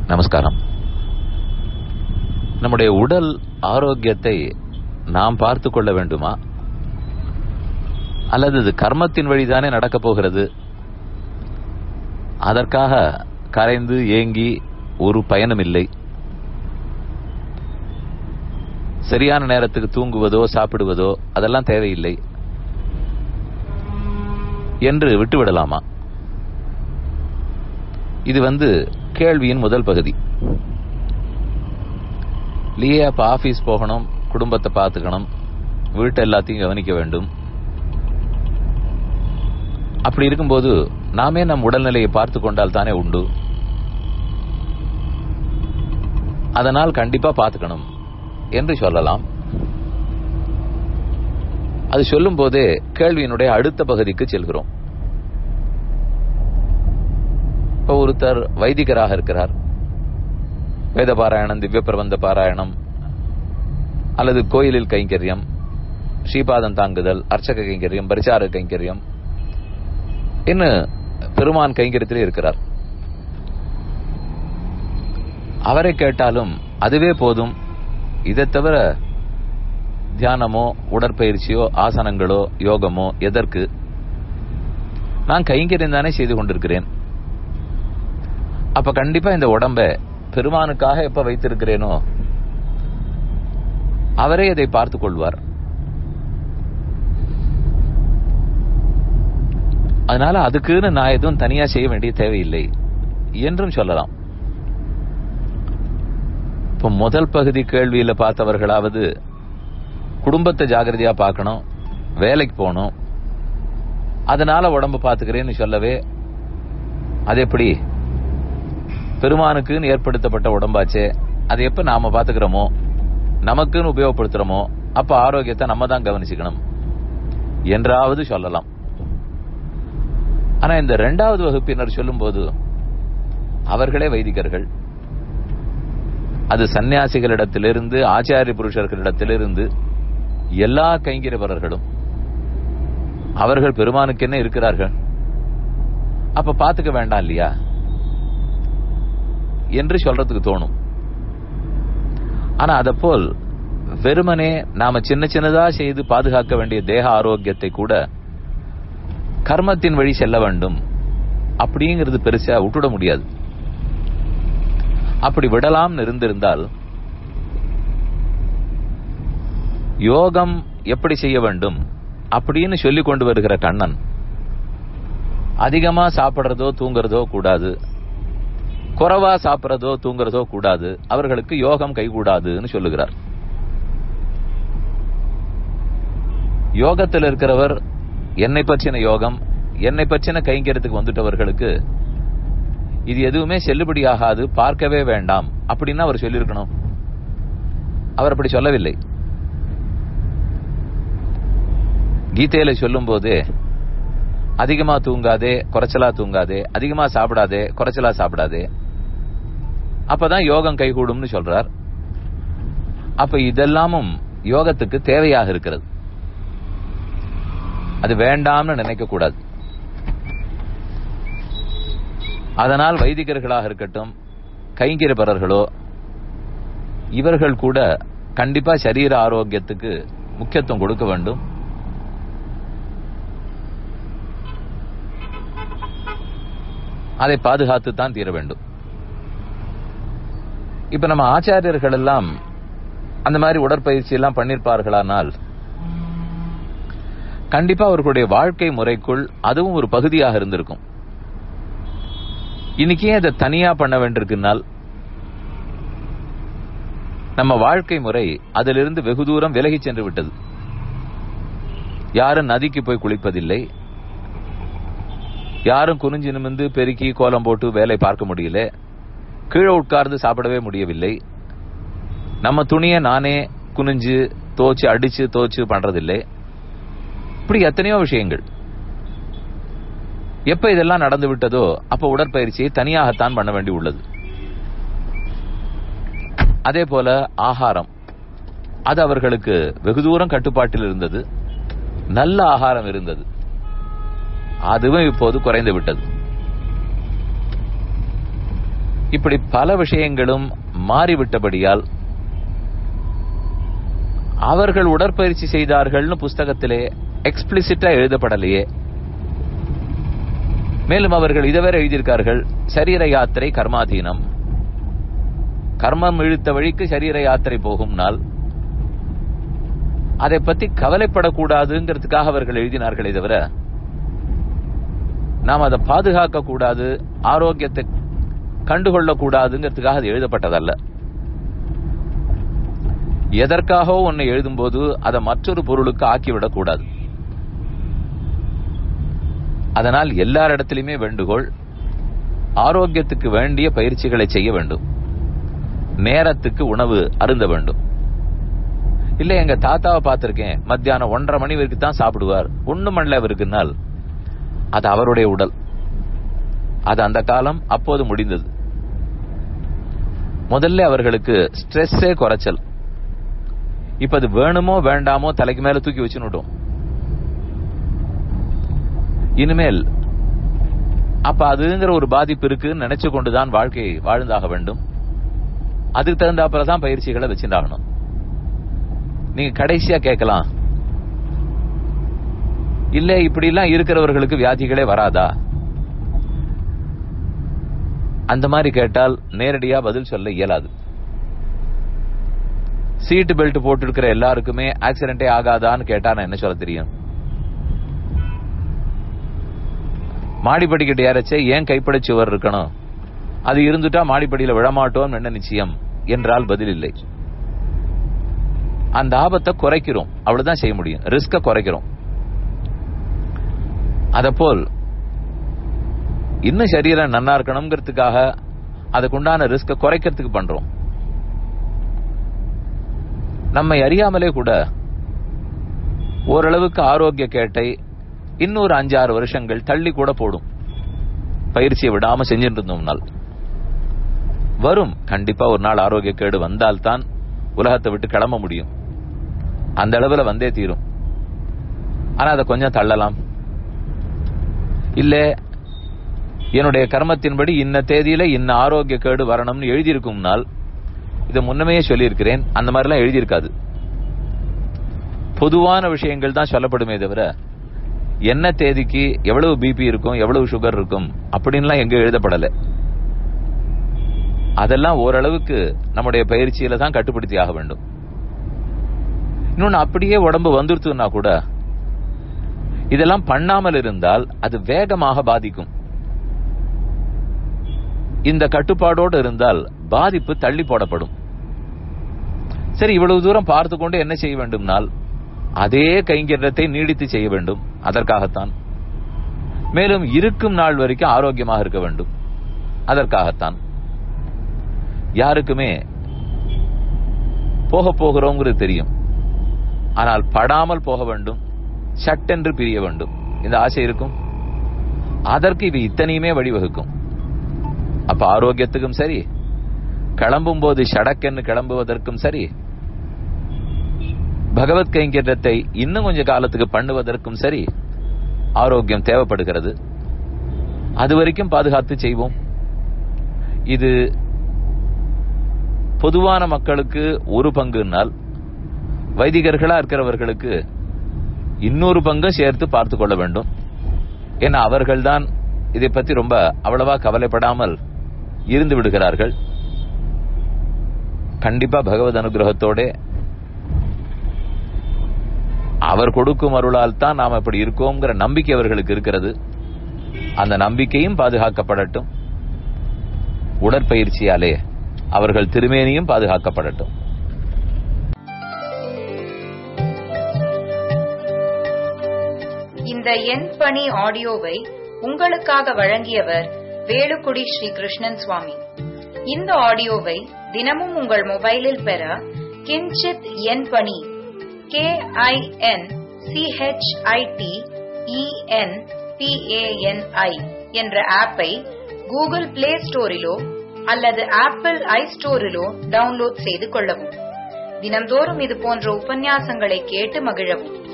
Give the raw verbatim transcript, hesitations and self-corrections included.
நமஸ்காரம். நம்முடைய உடல் ஆரோக்கியத்தை நாம் பார்த்து கொள்ள வேண்டுமா, அல்லது இது கர்மத்தின் வழிதானே நடக்கப் போகிறது? அதற்காக கரைந்து ஏங்கி ஒரு பயனும் இல்லை. சரியான நேரத்துக்கு தூங்குவதோ சாப்பிடுவதோ அதெல்லாம் தேவையில்லை என்று விட்டுவிடலாமா? இது வந்து கேள்வியின் முதல் பகுதி. இல்லையே, அப்ப ஆபீஸ் போகணும், குடும்பத்தை பார்த்துக்கணும், வீட்டை எல்லாத்தையும் கவனிக்க வேண்டும். அப்படி இருக்கும்போது நாமே நம் உடல்நிலையை பார்த்து கொண்டால் தானே உண்டு. அதனால் கண்டிப்பா பார்த்துக்கணும் என்று சொல்லலாம். அது சொல்லும் போதே கேள்வியினுடைய அடுத்த பகுதிக்கு செல்கிறோம். இப்ப ஒருத்தர் வைதிகராக இருக்கிறார், வேத பாராயணம், திவ்ய பிரபந்த பாராயணம், அல்லது கோயிலில் கைங்கரியம், ஸ்ரீபாதம் தாங்குதல், அர்ச்சக கைங்கரியம், பரிசார கைங்கரியம், இன்னும் பெருமான் கைங்கரியத்திலே இருக்கிறார். அவரை கேட்டாலும் அதுவே போதும், இதை தவிர தியானமோ உடற்பயிற்சியோ ஆசனங்களோ யோகமோ எதற்கு? நான் கைங்கரியம் தானே செய்து கொண்டிருக்கிறேன். அப்ப கண்டிப்பா இந்த உடம்ப பெருமானுக்காக எப்ப வைத்திருக்கிறேனோ அவரே அதை பார்த்துக் கொள்வார். அதனால அதுக்குன்னு நான் எதுவும் தனியா செய்ய வேண்டிய தேவையில்லை என்றும் சொல்லலாம். இப்ப முதல் பகுதி கேள்வியில பார்த்தவர்களாவது குடும்பத்தை ஜாகிரதையா பார்க்கணும், வேலைக்கு போகணும், அதனால உடம்பு பார்த்துக்கிறேன்னு சொல்லவே, அது எப்படி? பெருமானுக்குன்னு ஏற்படுத்தப்பட்ட உடம்பாச்சே, அதை எப்ப நாம பாத்துக்கிறோமோ, நமக்குன்னு உபயோகப்படுத்துறோமோ, அப்ப ஆரோக்கியத்தை நம்ம தான் கவனிச்சுக்கணும் என்றாவது சொல்லலாம். ஆனா இந்த இரண்டாவது வகுப்பினர் சொல்லும் போது அவர்களே வைதிகர்கள், அது சன்னியாசிகளிடத்திலிருந்து ஆச்சாரிய புருஷர்களிடத்திலிருந்து எல்லா கைங்கரியவர்களும் அவர்கள் பெருமானுக்கு என்ன இருக்கிறார்கள், அப்ப பாத்துக்க வேண்டாம் இல்லையா என்று சொல்றதுக்கு தோணும். ஆனா அதப்போல் வெறுமனே நாம சின்ன சின்னதா செய்து பாதுகாக்க வேண்டிய தேக ஆரோக்கியத்தை கூட கர்மத்தின் வழி செல்ல வேண்டும் அப்படிங்கிறது பெருசா விட்டுட முடியாது. அப்படி விடலாம் இருந்திருந்தால் யோகம் எப்படி செய்ய வேண்டும் அப்படின்னு சொல்லி கொண்டு வருகிற கண்ணன் அதிகமா சாப்பிடுறதோ தூங்குறதோ கூடாது, குறைவா சாப்பிடுறதோ தூங்குறதோ கூடாது, அவர்களுக்கு யோகம் கைகூடாதுன்னு சொல்லுகிறார். யோகத்தில் இருக்கிறவர் என்னை பற்றின யோகம், என்னை பற்றின கைங்கரியத்துக்கு வந்துட்டவர்களுக்கு இது எதுவுமே செல்லுபடியாகாது, பார்க்கவே வேண்டாம் அப்படின்னு அவர் சொல்லியிருக்கணும். அவர் அப்படி சொல்லவில்லை. கீதையில சொல்லும் போது அதிகமா தூங்காதே, குறைச்சலா தூங்காதே, அதிகமா சாப்பிடாதே, குறைச்சலா சாப்பிடாதே, அப்பதான் யோகம் கைகூடும்னு சொல்றார். அப்ப இதெல்லாமும் யோகத்துக்கு தேவையாக இருக்கிறது. அது வேண்டாம்னு நினைக்க கூடாது. அதனால் வைதிகர்களாக இருக்கட்டும், கைங்கரியபரர்களோ, இவர்கள் கூட கண்டிப்பா சரீர ஆரோக்கியத்துக்கு முக்கியத்துவம் கொடுக்க வேண்டும். அதை பாதுகாத்து தான் தீர வேண்டும். இப்ப நம்ம ஆச்சாரியர்கள் எல்லாம் அந்த மாதிரி உடற்பயிற்சி எல்லாம் பண்ணிருப்பார்களானால் கண்டிப்பா அவர்களுடைய வாழ்க்கை முறைக்குள் அதுவும் ஒரு பகுதியாக இருந்திருக்கும். இன்னைக்கே அதை தனியா பண்ண வேண்டியிருக்குனால் நம்ம வாழ்க்கை முறை அதிலிருந்து வெகு தூரம் விலகி சென்று விட்டது. யாரும் நதிக்கு போய் குளிப்பதில்லை, யாரும் குனிஞ்சு நிமிந்து பெருக்கி கோலம் போட்டு வேலை பார்க்க முடியல, கீழே உட்கார்ந்து சாப்பிடவே முடியவில்லை, நம்ம துணியை நானே குனிஞ்சு தோச்சு அடிச்சு தோச்சு பண்றதில்லை. இப்படி எத்தனையோ விஷயங்கள். எப்ப இதெல்லாம் நடந்து விட்டதோ அப்ப உடற்பயிற்சியை தனியாகத்தான் பண்ண வேண்டி உள்ளது. அதே போல ஆகாரம், அது அவர்களுக்கு வெகு தூரம் கட்டுப்பாட்டில் இருந்தது, நல்ல ஆகாரம் இருந்தது, அதுவும் இப்போது குறைந்து விட்டது. இப்படி பல விஷயங்களும் மாறிவிட்டபடியால் அவர்கள் உடற்பயிற்சி செய்தார்கள்னு புஸ்தகத்திலே எக்ஸ்பிளிசிட்டா எழுதப்படலையே. மேலும் அவர்கள் இதுவரை எழுதியிருக்கார்கள், சரீர யாத்திரை கர்மாதீனம், கர்மம் இழுத்த வழிக்கு சரீர யாத்திரை போகும் நாள், அதை பத்தி கவலைப்படக்கூடாதுங்கிறதுக்காக அவர்கள் எழுதினார்களே தவிர நாம் அதை பாதுகாக்க கூடாது, ஆரோக்கியத்தை கண்டுகொள்ளக்கூடாதுங்கிறதுக்காக அது எழுதப்பட்டதல்ல. எதற்காகவோ ஒன்னை எழுதும் போது அதை மற்றொரு பொருளுக்கு ஆக்கிவிடக் கூடாது. அதனால் எல்லாரிடத்திலுமே வேண்டுகோள், ஆரோக்கியத்துக்கு வேண்டிய பயிற்சிகளை செய்ய வேண்டும், நேரத்துக்கு உணவு அருந்த வேண்டும். இல்ல எங்க தாத்தாவை பார்த்திருக்கேன், மத்தியானம் ஒன்றரை மணி வரைக்கும் தான் சாப்பிடுவார், ஒண்ணு மணில இருக்குனால் அது அவருடைய உடல், அது அந்த காலம் அப்போது முடிந்தது. முதல்ல அவர்களுக்கு ஸ்ட்ரெஸ்ஸே குறைச்சல். இப்ப அது வேணுமோ வேண்டாமோ தலைக்கு மேல தூக்கி வச்சுனுட்டோம். இனிமேல் அப்ப அதுங்கிற ஒரு பாதிப்பு இருக்குன்னு நினைச்சு கொண்டுதான் வாழ்க்கையை வாழ்ந்தாக வேண்டும். அதுக்கு தகுந்தாப்புலதான் பயிற்சிகளை வச்சுட்டாகணும். நீங்க கடைசியா கேட்கலாம், இல்ல இப்படி எல்லாம் இருக்கிறவர்களுக்கு வியாதிகளே வராதா? அந்த மாதிரி கேட்டால் நேரடியா பதில் சொல்ல இயலாது. சீட் பெல்ட் போட்டு இருக்கிற எல்லாருக்குமே ஆக்சிடென்டே ஆகாதான்னு கேட்டா நான் என்ன சொல்ல தெரியும்? மாடிப்படிக்கிட்ட ஏறச்சே ஏன் கைப்படை சுவர் இருக்கணும், அது இருந்துட்டா மாடிப்படியில விழமாட்டோம் என்ன நிச்சயம் என்றால் பதில் இல்லை. அந்த ஆபத்தை குறைக்கிறோம், அவ்வளவுதான் செய்ய முடியும், ரிஸ்க குறைக்கிறோம். அதப்போல் இன்னும் சரீரம் நன்னா இருக்கணுங்கிறதுக்காக அதுக்குண்டான ரிஸ்க குறைக்கிறதுக்கு பண்றோம். நம்மை அறியாமலே கூட ஓரளவுக்கு ஆரோக்கிய கேட்டை இன்னொரு அஞ்சாறு வருஷங்கள் தள்ளி கூட போடும். பயிற்சியை விடாம செஞ்சுட்டு இருந்தோம்னால் வரும். கண்டிப்பா ஒரு நாள் ஆரோக்கிய கேடு வந்தால்தான் உலகத்தை விட்டு கிளம்ப முடியும். அந்த அளவுல வந்தே தீரும். ஆனா அதை கொஞ்சம் தள்ளலாம். இல்ல என்னுடைய கர்மத்தின்படி இன்ன தேதியில இன்ன ஆரோக்கிய கேடு வரணும்னு எழுதியிருக்கும்னால், இதை முன்னமே சொல்லியிருக்கிறேன், அந்த மாதிரிலாம் எழுதியிருக்காது. பொதுவான விஷயங்கள் தான் சொல்லப்படுமே தவிர என்ன தேதிக்கு எவ்வளவு பிபி இருக்கும், எவ்வளவு சுகர் இருக்கும் அப்படின்லாம் எங்க எழுதப்படல. அதெல்லாம் ஓரளவுக்கு நம்முடைய பயிற்சியில தான் கட்டுப்படுத்தி ஆக வேண்டும். இன்னொன்னு, அப்படியே உடம்பு வந்துருத்துன்னா கூட இதெல்லாம் பண்ணாமல் இருந்தால் அது வேகமாக பாதிக்கும். இந்த கட்டுப்பாடோடு இருந்தால் பாதிப்பு தள்ளி போடப்படும். சரி, இவ்வளவு தூரம் பார்த்து கொண்டு என்ன செய்ய வேண்டும்னால் அதே கைங்கரியத்தை நீடித்து செய்ய வேண்டும். அதற்காகத்தான். மேலும் இருக்கும் நாள் வரைக்கும் ஆரோக்கியமாக இருக்க வேண்டும். அதற்காகத்தான். யாருக்குமே போக போகிறோங்கிறது தெரியும், ஆனால் படாமல் போக வேண்டும், சட்டென்று பிரிய வேண்டும், இந்த ஆசை இருக்கும். அதற்கு இவை இத்தனையுமே வழிவகுக்கும். அப்ப ஆரோக்கியத்துக்கும் சரி, கிளம்பும் போது ஷடக்கென்னு கிளம்புவதற்கும் சரி, பகவத் கைங்கரியத்தை இன்னும் கொஞ்ச காலத்துக்கு பண்ணுவதற்கும் சரி ஆரோக்கியம் தேவைப்படுகிறது. அது வரைக்கும் பாதுகாத்து செய்வோம். இது பொதுவான மக்களுக்கு ஒரு பங்குனால், வைதிகர்களா இருக்கிறவர்களுக்கு இன்னொரு பங்கு சேர்த்து பார்த்து கொள்ள வேண்டும். ஏன்னா அவர்கள்தான் இதை பத்தி ரொம்ப அவ்வளவா கவலைப்படாமல் இருந்து விடுகிறார்கள். கண்டிப்பா பகவத் அனுகிரகத்தோட அவர் கொடுக்கும் அருளால் தான் நாம் அப்படி இருக்கோங்கிற நம்பிக்கை அவர்களுக்கு இருக்கிறது. அந்த நம்பிக்கையும் பாதுகாக்கப்படட்டும். உடற்பயிற்சியாலே அவர்கள் திருமேனியும் பாதுகாக்கப்படட்டும். இந்த என் பணி ஆடியோவை உங்களுக்காக வழங்கியவர் வேலுக்குடி ஸ்ரீ கிருஷ்ணன் சுவாமி. இந்த ஆடியோவை தினமும் உங்கள் மொபைலில் பெற கிஞ்சித் என் பணி K I N C H I T E N P A N I என்ற ஆப்பை கூகுள் பிளே ஸ்டோரிலோ அல்லது ஆப்பிள் ஐ ஸ்டோரிலோ டவுன்லோட் செய்து கொள்ளவும். தினம்தோறும் இது போன்ற உபன்யாசங்களை கேட்டு மகிழவும்.